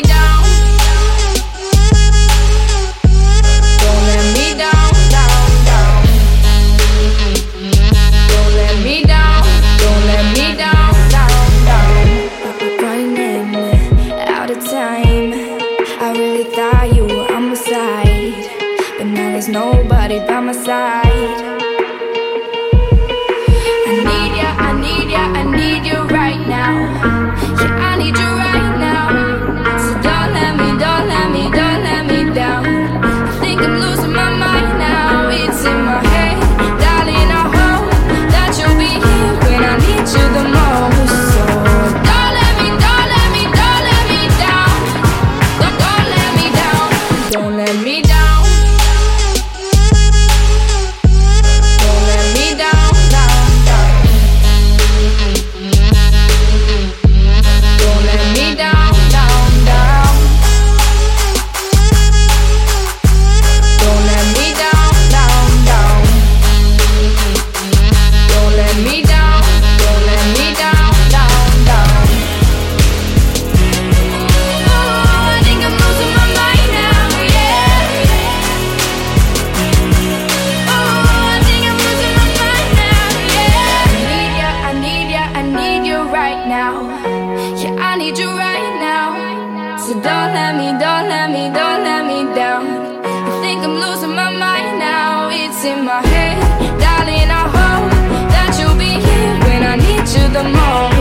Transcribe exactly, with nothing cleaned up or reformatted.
down. Don't let me down, down, down. Don't let me down, don't let me down, down, down. Running out of time. I really thought you were on my side, but now there's nobody by my side. I need ya, I need ya, I need you right now. Yeah, I need you right now. So don't let me, don't let me, don't let me down. I think I'm losing my mind now. It's in my head, darling, I hope that you'll be here when I need you the most. So don't let me, don't let me, don't let me down. Don't, don't let me down. Don't let me down. Don't let me down, down, down. Don't let me down, down, down. Don't let me down, down, down. Don't let me down, don't let me down, down, down. Oh, I think I'm losing my mind now, yeah. Oh, I think I'm losing my mind now, yeah. I need ya, I need ya, I need you right now. Yeah, I need you right now. So don't let me, don't let me, don't let me down. I think I'm losing my mind now. It's in my head, darling, I hope that you'll be here when I need you the most.